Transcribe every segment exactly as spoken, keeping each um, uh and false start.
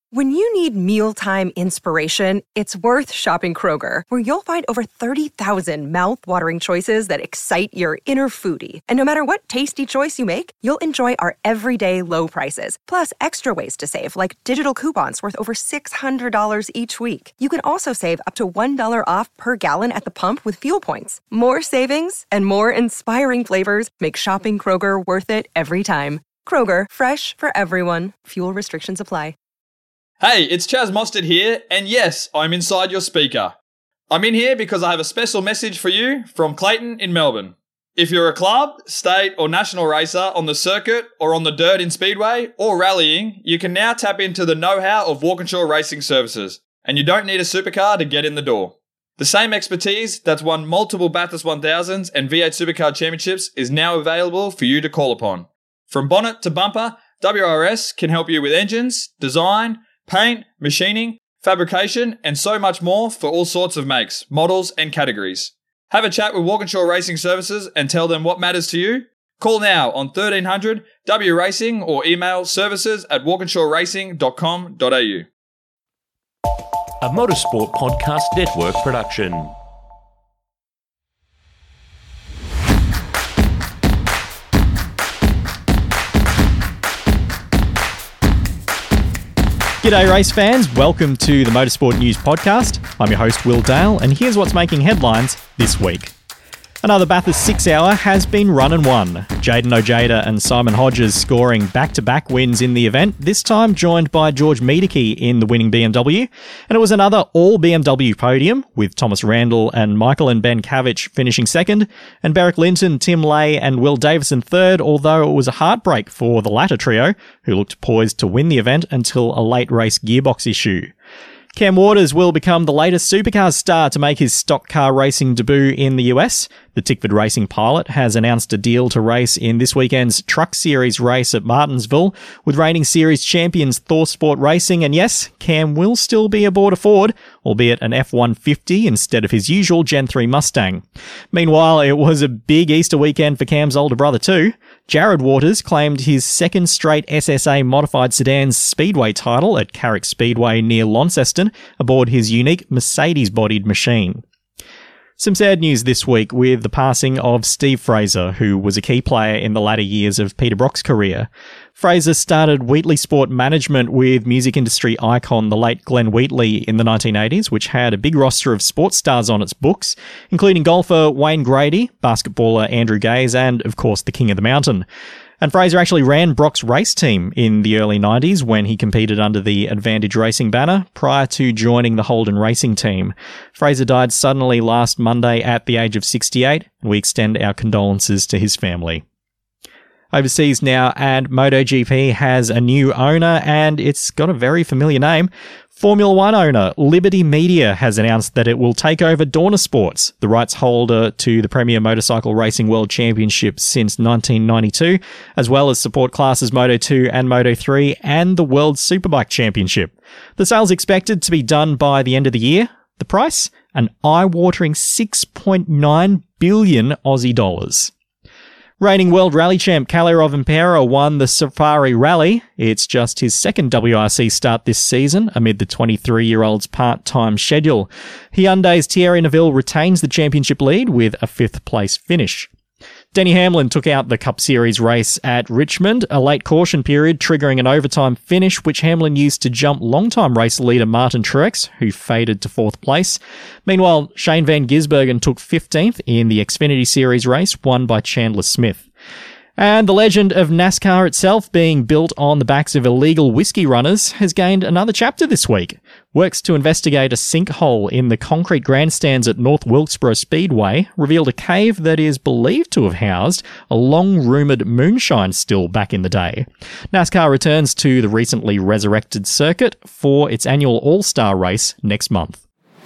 When you need mealtime inspiration, it's worth shopping Kroger, where you'll find over thirty thousand mouth-watering choices that excite your inner foodie. And no matter what tasty choice you make, you'll enjoy our everyday low prices, plus extra ways to save, like digital coupons worth over six hundred dollars each week. You can also save up to one dollar off per gallon at the pump with fuel points. More savings and more inspiring flavors make shopping Kroger worth it every time. Kroger, fresh for everyone. Fuel restrictions apply. Hey, it's Chaz Mostert here, and yes, I'm inside your speaker. I'm in here because I have a special message for you from Clayton in Melbourne. If you're a club, state or national racer on the circuit or on the dirt in Speedway or rallying, you can now tap into the know-how of Walkinshaw Racing Services, and you don't need a supercar to get in the door. The same expertise that's won multiple Bathurst one thousands and V eight Supercar Championships is now available for you to call upon. From bonnet to bumper, W R S can help you with engines, design, paint, machining, fabrication, and so much more for all sorts of makes, models, and categories. Have a chat with Walkinshaw Racing Services and tell them what matters to you. Call now on thirteen hundred W Racing or email services at walkinshaw racing dot com dot a u. A Motorsport Podcast Network production. G'day race fans, welcome to the Motorsport News Podcast. I'm your host Will Dale, and here's what's making headlines this week. Another Bathurst six hour has been run and won. Jayden Ojeda and Simon Hodges scoring back-to-back wins in the event, this time joined by George Miedeke in the winning B M W. And it was another all-B M W podium, with Thomas Randall and Michael and Ben Cavich finishing second, and Beric Linton, Tim Lay and Will Davison third, although it was a heartbreak for the latter trio, who looked poised to win the event until a late race gearbox issue. Cam Waters will become the latest supercars star to make his stock car racing debut in the U S. The Tickford Racing pilot has announced a deal to race in this weekend's Truck Series race at Martinsville with reigning series champions ThorSport Racing, and yes, Cam will still be aboard a Ford, albeit an F one fifty instead of his usual Gen three Mustang. Meanwhile, it was a big Easter weekend for Cam's older brother too. Jared Waters claimed his second straight S S A modified sedans speedway title at Carrick Speedway near Launceston aboard his unique Mercedes-bodied machine. Some sad news this week with the passing of Steve Fraser, who was a key player in the latter years of Peter Brock's career. Fraser started Wheatley Sport Management with music industry icon the late Glenn Wheatley in the nineteen eighties, which had a big roster of sports stars on its books, including golfer Wayne Grady, basketballer Andrew Gaze, and, of course, the King of the Mountain. And Fraser actually ran Brock's race team in the early nineties when he competed under the Advantage Racing banner prior to joining the Holden Racing team. Fraser died suddenly last Monday at the age of sixty-eight, and we extend our condolences to his family. Overseas now, and MotoGP has a new owner, and it's got a very familiar name. Formula One owner Liberty Media has announced that it will take over Dorna Sports, the rights holder to the Premier Motorcycle Racing World Championship since nineteen ninety-two, as well as support classes Moto two and Moto three and the World Superbike Championship. The sale's expected to be done by the end of the year. The price? An eye-watering six point nine billion Aussie dollars. Reigning World Rally Champ Kalle Rovanperä won the Safari Rally. It's just his second W R C start this season amid the twenty-three-year-old's part-time schedule. Hyundai's Thierry Neuville retains the championship lead with a fifth-place finish. Denny Hamlin took out the Cup Series race at Richmond, a late caution period triggering an overtime finish, which Hamlin used to jump longtime race leader Martin Truex, who faded to fourth place. Meanwhile, Shane Van Gisbergen took fifteenth in the Xfinity Series race, won by Chandler Smith. And the legend of NASCAR itself, being built on the backs of illegal whiskey runners, has gained another chapter this week. Works to investigate a sinkhole in the concrete grandstands at North Wilkesboro Speedway revealed a cave that is believed to have housed a long-rumoured moonshine still back in the day. NASCAR returns to the recently resurrected circuit for its annual All-Star race next month.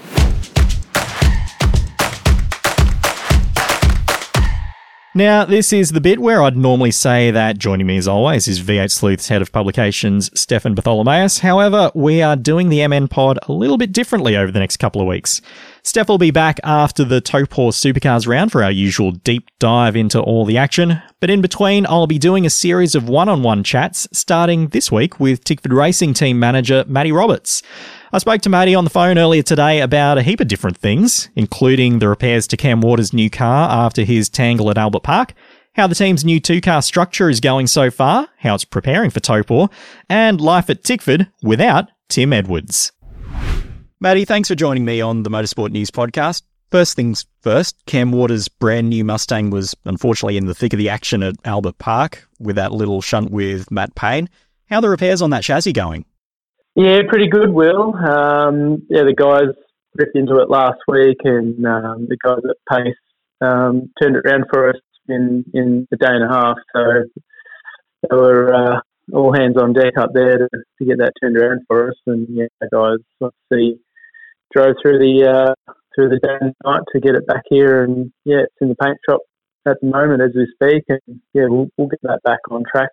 Now, this is the bit where I'd normally say that joining me as always is V eight Sleuth's head of publications, Stefan Bartholomaeus. However, we are doing the M N pod a little bit differently over the next couple of weeks. Steph will be back after the Topor Supercars round for our usual deep dive into all the action. But in between, I'll be doing a series of one-on-one chats starting this week with Tickford Racing Team Manager Matty Roberts. I spoke to Matty on the phone earlier today about a heap of different things, including the repairs to Cam Waters' new car after his tangle at Albert Park, how the team's new two-car structure is going so far, how it's preparing for Topor, and life at Tickford without Tim Edwards. Matty, thanks for joining me on the Motorsport News podcast. First things first, Cam Waters' brand new Mustang was unfortunately in the thick of the action at Albert Park with that little shunt with Matt Payne. How are the repairs on that chassis going? Yeah, pretty good, Will. Um, yeah, the guys ripped into it last week, and um, the guys at Pace um, turned it around for us in, in a day and a half. So they were uh, all hands on deck up there to, to get that turned around for us. And yeah, the guys obviously drove through the uh, through the day and night to get it back here, and yeah, it's in the paint shop at the moment as we speak. And yeah, we'll, we'll get that back on track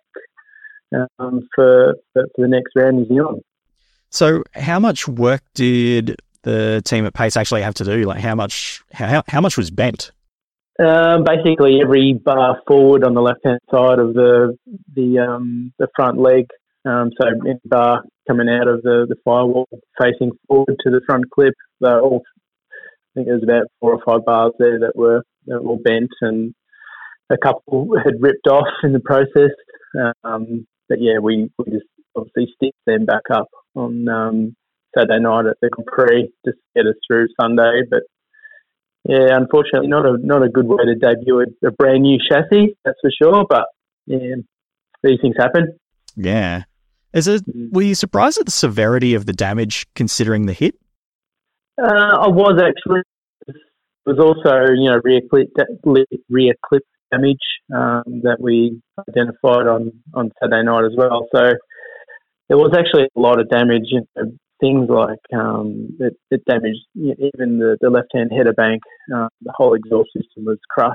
um, for, for for the next round in New Zealand. So how much work did the team at Pace actually have to do? Like how much how how much was bent? Um, basically, every bar forward on the left-hand side of the the um, the front leg. Um, so any bar coming out of the, the firewall facing forward to the front clip. They're all, I think there was about four or five bars there that were that were all bent, and a couple had ripped off in the process. Um, but yeah, we, we just obviously stitched them back up on um, Saturday night at the Grand Prix just to get us through Sunday. But yeah, unfortunately, not a not a good way to debut a, a brand new chassis, that's for sure. But yeah, these things happen. Yeah, is it? Were you surprised at the severity of the damage considering the hit? Uh, I was actually. It was also, you know, rear clip rear clip damage um, that we identified on, on Saturday night as well. So there was actually a lot of damage. You know, things like um, it, it damaged even the, the left-hand header bank. Uh, the whole exhaust system was crushed.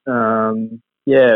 Um, yeah,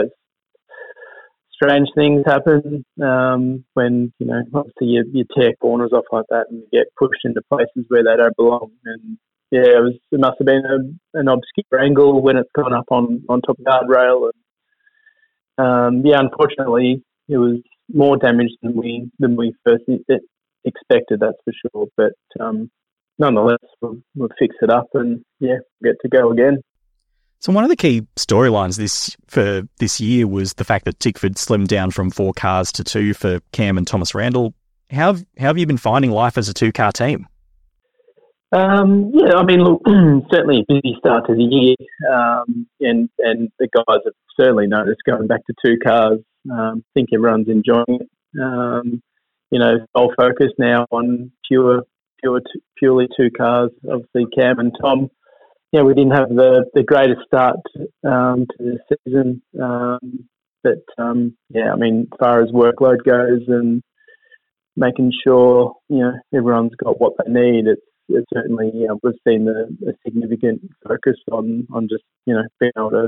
strange things happen um, when, you know, obviously you, you tear corners off like that and you get pushed into places where they don't belong. And yeah, it was. It must have been a, an obscure angle when it's gone up on, on top of the guardrail. And um, yeah, unfortunately, it was more damage than we than we first expected. That's for sure. But um, nonetheless, we'll, we'll fix it up and yeah, get to go again. So one of the key storylines this for this year was the fact that Tickford slimmed down from four cars to two for Cam and Thomas Randall. How have, how have you been finding life as a two-car team? Um, yeah, I mean, look, certainly a busy start to the year, um, and and the guys have certainly noticed going back to two cars. Um, I think everyone's enjoying it. Um, you know, sole focus now on pure, pure, t- purely two cars. Obviously, Cam and Tom. Yeah, we didn't have the, the greatest start um, to the season, um, but um, yeah, I mean, as far as workload goes and making sure you know everyone's got what they need, it's It's certainly, you know, we've seen a, a significant focus on, on just, you know, being able to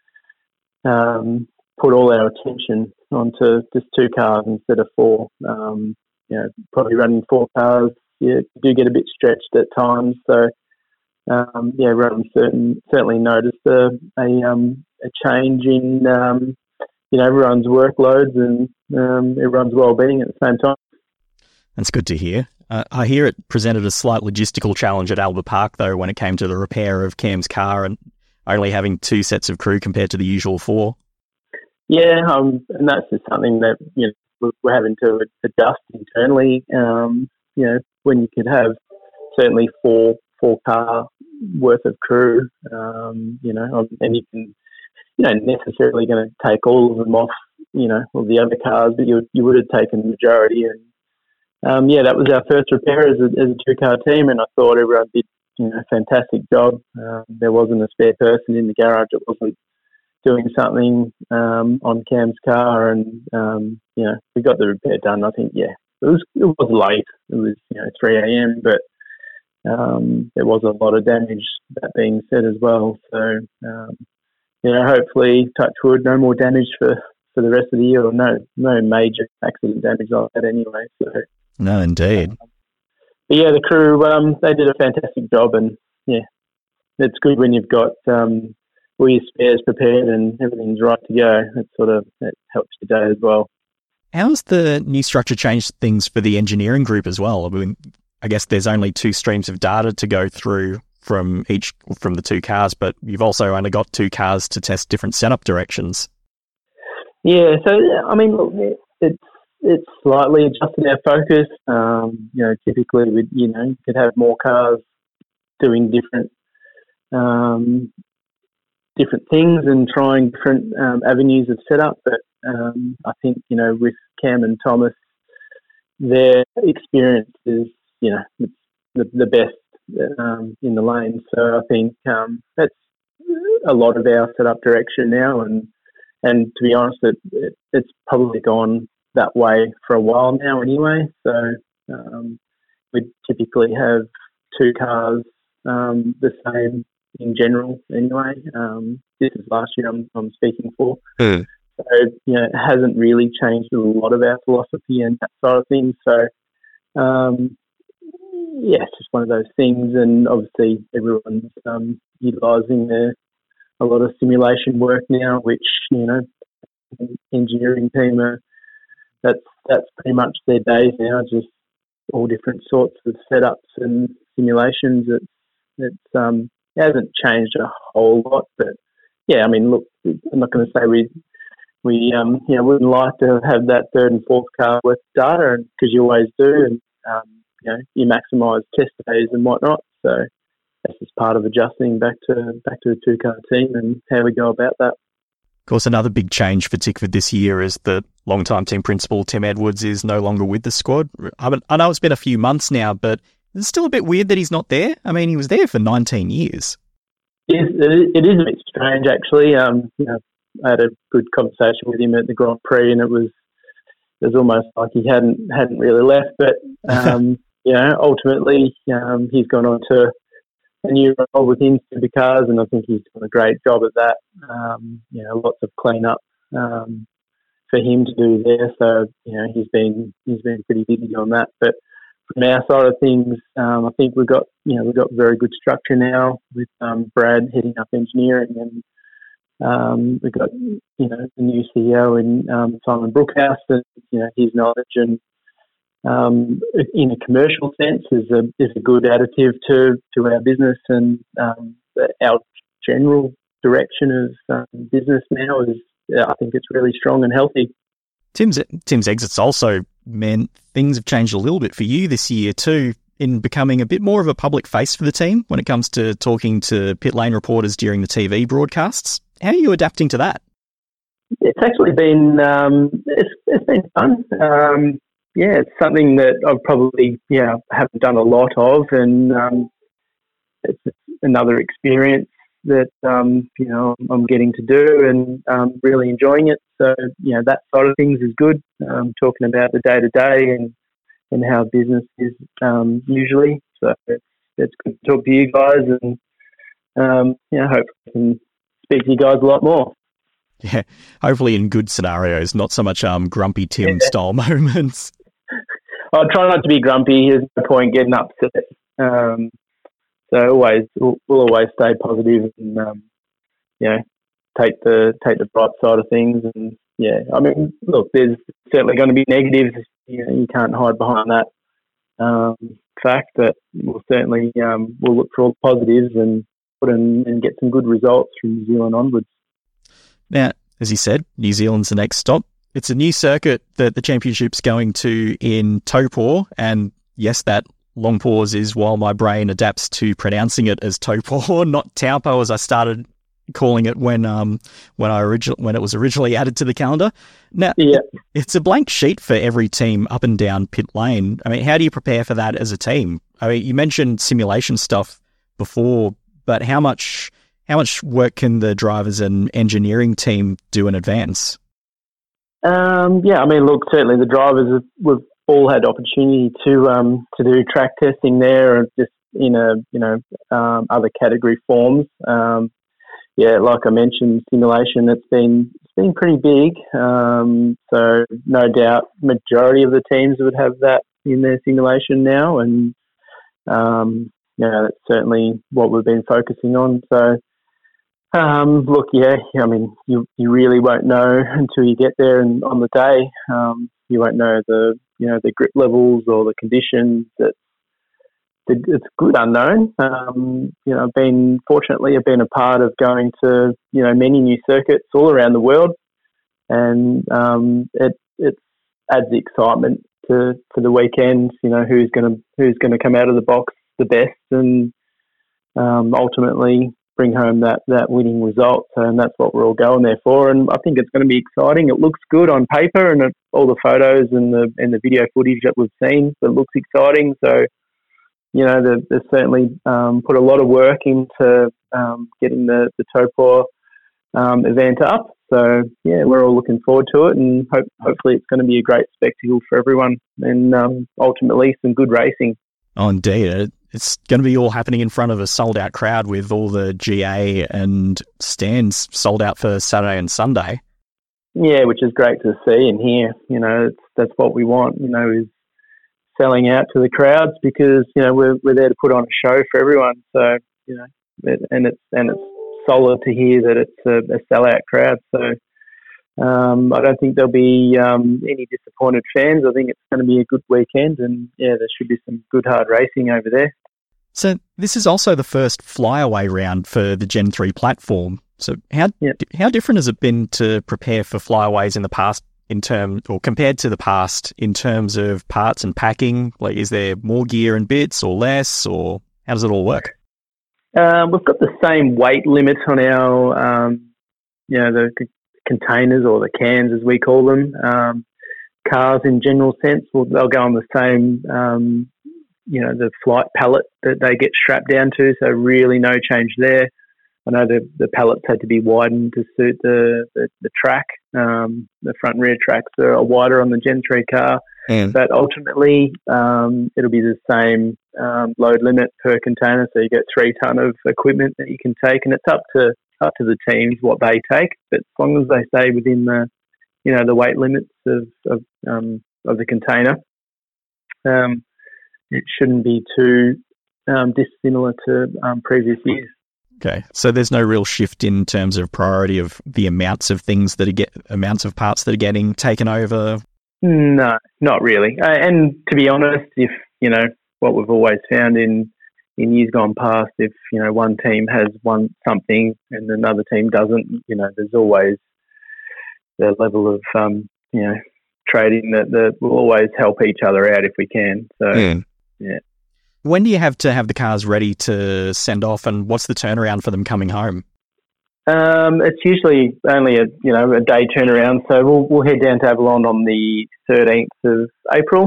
um, put all our attention onto just two cars instead of four. Um, you know, probably running four cars, yeah, you do get a bit stretched at times. So, um, yeah, everyone certain, certainly noticed a, a, um, a change in, um, you know, everyone's workloads and um, everyone's well-being at the same time. That's good to hear. Uh, I hear it presented a slight logistical challenge at Albert Park, though, when it came to the repair of Cam's car and only having two sets of crew compared to the usual four. Yeah, um, and that's just something that you know we're having to adjust internally. Um, you know, when you could have certainly four four car worth of crew, um, you know, and you can, you know, necessarily going to take all of them off, you know, all the other cars, but you you would have taken the majority and. Um, yeah, that was our first repair as a, as a two-car team, and I thought everyone did you know, a fantastic job. Um, there wasn't a spare person in the garage that wasn't doing something um, on Cam's car, and um, you know we got the repair done. I think, yeah, it was it was late. It was you know three a.m., but um, there was a lot of damage. That being said, as well, so um, you know hopefully, touch wood, no more damage for, for the rest of the year, or no no major accident damage like that anyway. So. No, indeed. Um, but yeah, the crew, um, they did a fantastic job and, yeah, it's good when you've got um, all your spares prepared and everything's right to go. It sort of it helps your day as well. How's the new structure changed things for the engineering group as well? I mean, I guess there's only two streams of data to go through from each from the two cars, but you've also only got two cars to test different setup directions. Yeah, so I mean, look, it's it's slightly adjusted our focus. Um, you know, typically we you know you could have more cars doing different um, different things and trying different um, avenues of setup, but um, I think you know with Cam and Thomas, their experience is you know it's the, the best um, in the lane. So I think um, that's a lot of our setup direction now, and and to be honest, it, it, it's probably gone that way for a while now anyway. So um, we typically have two cars um, the same in general anyway. Um, this is last year I'm, I'm speaking for. Mm. So, you know, it hasn't really changed a lot of our philosophy and that sort of thing. So, um, yeah, it's just one of those things. And obviously everyone's um, utilising their, a lot of simulation work now, which, you know, engineering team are, that's, that's pretty much their days now, just all different sorts of setups and simulations. It's, it's, um, it hasn't changed a whole lot, but yeah, I mean, look, I'm not going to say we, we, um, you know, wouldn't like to have that third and fourth car with data, and because you always do, and um, you know, you maximise test days and whatnot. So that's just part of adjusting back to back to a two car team and how we go about that. Of course, another big change for Tickford this year is that long-time team principal Tim Edwards is no longer with the squad. I, mean, I know it's been a few months now, but it's still a bit weird that he's not there. I mean, he was there for nineteen years. It is, it is a bit strange, actually. Um, you know, I had a good conversation with him at the Grand Prix, and it was it was almost like he hadn't hadn't really left. But um, you know, ultimately, um, he's gone on to a new role within Supercars, and I think he's done a great job at that. Um, you know, lots of cleanup um, for him to do there. So you know, he's been he's been pretty busy on that. But from our side of things, um, I think we've got you know we've got very good structure now with um, Brad heading up engineering, and um, we've got you know the new C E O in um, Simon Brookhouse, and you know his knowledge and um, in a commercial sense is a is a good additive to, to our business, and um, our general direction of um, business now is uh, I think it's really strong and healthy. Tim's Tim's exits also meant things have changed a little bit for you this year too, in becoming a bit more of a public face for the team when it comes to talking to pit lane reporters during the T V broadcasts. How are you adapting to that? It's actually been um, it's it's been fun. Um, yeah, it's something that I've probably yeah haven't done a lot of, and um, it's another experience that um, you know I'm getting to do, and um, really enjoying it. So you know that side of things is good. Um, talking about the day to day and and how business is um, usually. So it's, it's good to talk to you guys, and um, you know hopefully I can speak to you guys a lot more. Yeah, hopefully in good scenarios, not so much um grumpy Tim yeah. style moments. I'll try not to be grumpy. There's no point getting upset. Um, so always, we'll, we'll always stay positive and um, you know take the take the bright side of things. And yeah, I mean, look, there's certainly going to be negatives. You know, you can't hide behind that um, fact. But we'll certainly um, we'll look for all the positives and put in and get some good results from New Zealand onwards. Now, as you said, New Zealand's the next stop. It's a new circuit that the championship's going to in Taupo, and yes, that long pause is while my brain adapts to pronouncing it as Taupo, not Taupo, as I started calling it when um when I original when it was originally added to the calendar. Now, yeah. it's a blank sheet for every team up and down pit lane. I mean, how do you prepare for that as a team? I mean, you mentioned simulation stuff before, but how much how much work can the drivers and engineering team do in advance? Um, yeah, I mean, look, certainly the drivers have, we've all had opportunity to um, to do track testing there, and just in a you know um, other category forms. Um, yeah, like I mentioned, simulation. It's been it's been pretty big. Um, so no doubt, majority of the teams would have that in their simulation now, and um, you know, that's certainly what we've been focusing on. So, um, look, yeah, I mean, you you really won't know until you get there and on the day. Um, you won't know the you know the grip levels or the conditions. That it's good unknown. Um, you know, I've been fortunately I've been a part of going to you know many new circuits all around the world, and um, it it adds the excitement to, to the weekend. You know, who's going to who's going to come out of the box the best, and um, ultimately bring home that, that winning result. And that's what we're all going there for. And I think it's going to be exciting. It looks good on paper, and it, all the photos and the and the video footage that we've seen, it looks exciting. So, you know, they've, they've certainly um, put a lot of work into um, getting the, the Taupo um, event up. So, yeah, we're all looking forward to it, and hope, hopefully it's going to be a great spectacle for everyone, and um, ultimately some good racing. Oh, indeed. It's going to be all happening in front of a sold-out crowd with all the G A and stands sold out for Saturday and Sunday. Yeah, which is great to see and hear. You know, it's, that's what we want, you know, is selling out to the crowds, because, you know, we're we're there to put on a show for everyone. So, you know, it, and it's and it's solid to hear that it's a, a sellout crowd. So, um, I don't think there'll be um, any disappointed fans. I think it's going to be a good weekend, and yeah, there should be some good hard racing over there. So this is also the first flyaway round for the Gen three platform. So how yep. how different has it been to prepare for flyaways in the past, in term or compared to the past, in terms of parts and packing? Like, is there more gear and bits or less, or how does it all work? Um, we've got the same weight limit on our, um, you know, the c- containers or the cans as we call them. Um, cars in general sense, will they'll go on the same, um, you know, the flight pallet that they get strapped down to. So really no change there. I know the the pallets had to be widened to suit the the, the track. Um, the front and rear tracks are wider on the Gen three car, mm. but ultimately um, it'll be the same um, load limit per container. So you get three ton of equipment that you can take, and it's up to up to the teams what they take. But as long as they stay within the you know the weight limits of of, um, of the container, um, it shouldn't be too um, dissimilar to um, previous years. Okay, so there's no real shift in terms of priority of the amounts of things that are get amounts of parts that are getting taken over. No, not really. Uh, and to be honest, if you know what we've always found in in years gone past, if you know one team has one something and another team doesn't, you know, there's always the level of um, you know trading that that will always help each other out if we can. So mm. yeah. When do you have to have the cars ready to send off, and what's the turnaround for them coming home? Um, it's usually only a you know a day turnaround, so we'll we'll head down to Avalon on the thirteenth of April.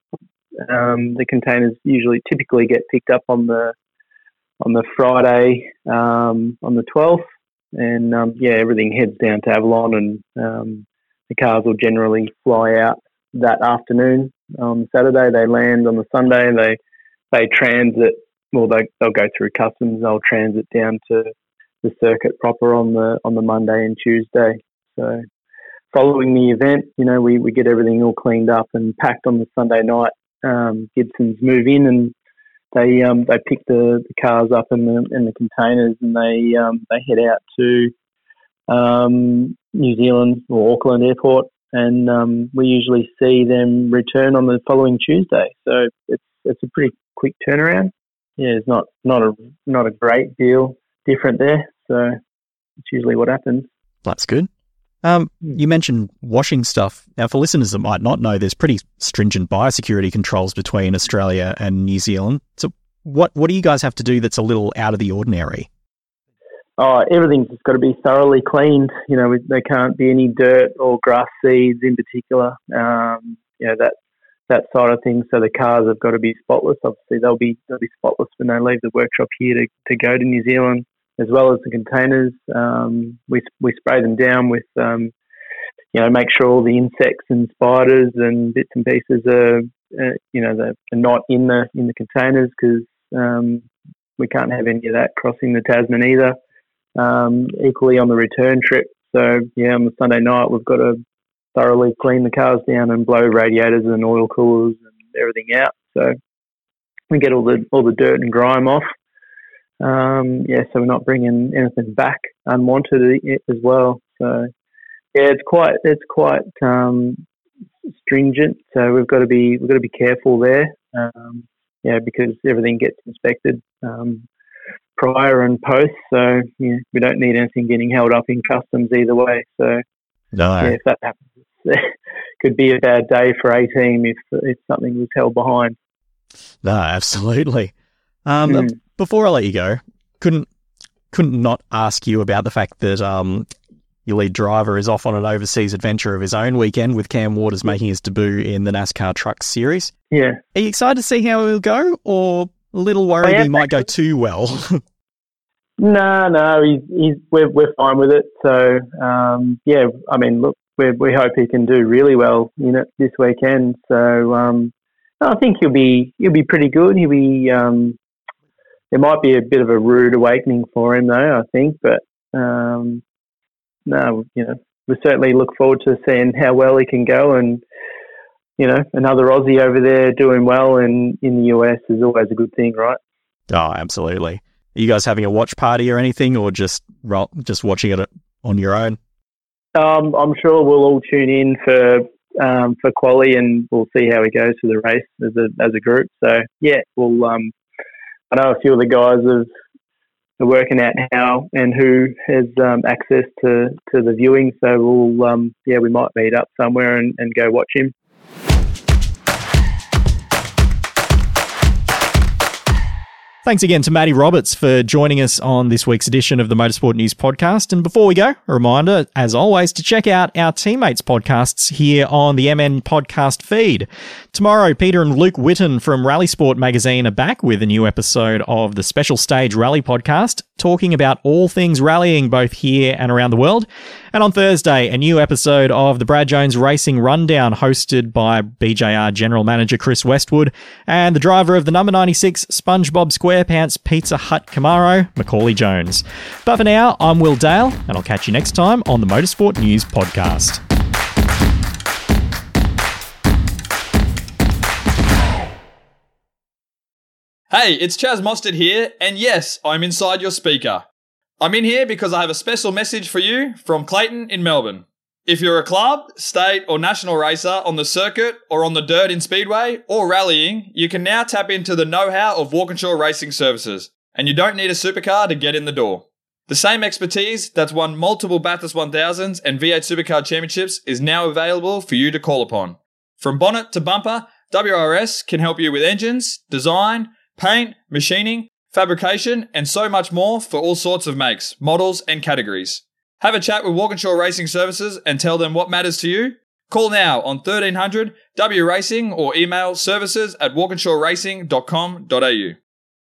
Um, the containers usually typically get picked up on the on the Friday um, on the twelfth, and um, yeah, everything heads down to Avalon, and um, the cars will generally fly out that afternoon. On Saturday, they land on the Sunday, and they They transit, well, they, they'll go through customs. They'll transit down to the circuit proper on the on the Monday and Tuesday. So, following the event, you know, we, we get everything all cleaned up and packed on the Sunday night. Um, Gibsons move in, and they um, they pick the, the cars up in the in the containers, and they um, they head out to um, New Zealand or Auckland Airport, and um, we usually see them return on the following Tuesday. So it's it's a pretty quick turnaround. Yeah, it's not not a not a great deal different there. So it's usually what happens. That's good. Um, you mentioned washing stuff. Now, for listeners that might not know, there's pretty stringent biosecurity controls between Australia and New Zealand. So what what do you guys have to do that's a little out of the ordinary? Oh, everything's got to be thoroughly cleaned. You know, there can't be any dirt or grass seeds in particular. Um, you know, that that side of things. So the cars have got to be spotless. Obviously, they'll be they'll be spotless when they leave the workshop here to, to go to New Zealand, as well as the containers. Um, we we spray them down with, um, you know, make sure all the insects and spiders and bits and pieces are, uh, you know, they're not in the in the containers, because um, we can't have any of that crossing the Tasman either. Um, equally on the return trip. So yeah, on the Sunday night we've got to thoroughly clean the cars down and blow radiators and oil coolers and everything out. So we get all the all the dirt and grime off. Um, yeah, so we're not bringing anything back unwanted as well. So yeah, it's quite it's quite um, stringent. So we've got to be we've got to be careful there. Um, yeah, because everything gets inspected um, prior and post. So yeah, we don't need anything getting held up in customs either way. So no, yeah, if that happens, it could be a bad day for a team if if something was held behind. No, absolutely. Um, Mm. Before I let you go, couldn't couldn't not ask you about the fact that um, your lead driver is off on an overseas adventure of his own weekend with Cam Waters making his debut in the NASCAR Truck Series. Yeah. Are you excited to see how he'll go, or a little worried I am he might go too well? No, no, he's, he's we're we're fine with it. So um, yeah, I mean, look, we we hope he can do really well in it this weekend. So um, I think he'll be he'll be pretty good. He'll be um, there might be a bit of a rude awakening for him though, I think, but um, no, you know, we certainly look forward to seeing how well he can go, and you know, another Aussie over there doing well in in the U S is always a good thing, right? Oh, absolutely. Are you guys having a watch party or anything, or just ro- just watching it on your own? Um, I'm sure we'll all tune in for um, for quali, and we'll see how he goes for the race as a as a group. So yeah, we'll. Um, I know a few of the guys have, are working out how and who has um, access to, to the viewing. So we'll um, yeah, we might meet up somewhere and, and go watch him. Thanks again to Matty Roberts for joining us on this week's edition of the Motorsport News Podcast. And before we go, a reminder, as always, to check out our teammates' podcasts here on the M N podcast feed. Tomorrow, Peter and Luke Witten from Rally Sport magazine are back with a new episode of the Special Stage Rally podcast, talking about all things rallying both here and around the world. And on Thursday, a new episode of the Brad Jones Racing Rundown, hosted by B J R General Manager Chris Westwood and the driver of the number ninety-six SpongeBob SquarePants Pizza Hut Camaro, Macaulay Jones. But for now, I'm Will Dale, and I'll catch you next time on the Motorsport News Podcast. Hey, it's Chaz Mostert here, and yes, I'm inside your speaker. I'm in here because I have a special message for you from Clayton in Melbourne. If you're a club, state or national racer on the circuit or on the dirt in Speedway or rallying, you can now tap into the know-how of Walkinshaw Racing Services, and you don't need a supercar to get in the door. The same expertise that's won multiple Bathurst one thousands and V eight Supercar Championships is now available for you to call upon. From bonnet to bumper, W R S can help you with engines, design, paint, machining, fabrication, and so much more for all sorts of makes, models, and categories. Have a chat with Walkinshaw Racing Services and tell them what matters to you. Call now on thirteen hundred W Racing or email services at walkinshaw racing dot com dot a u.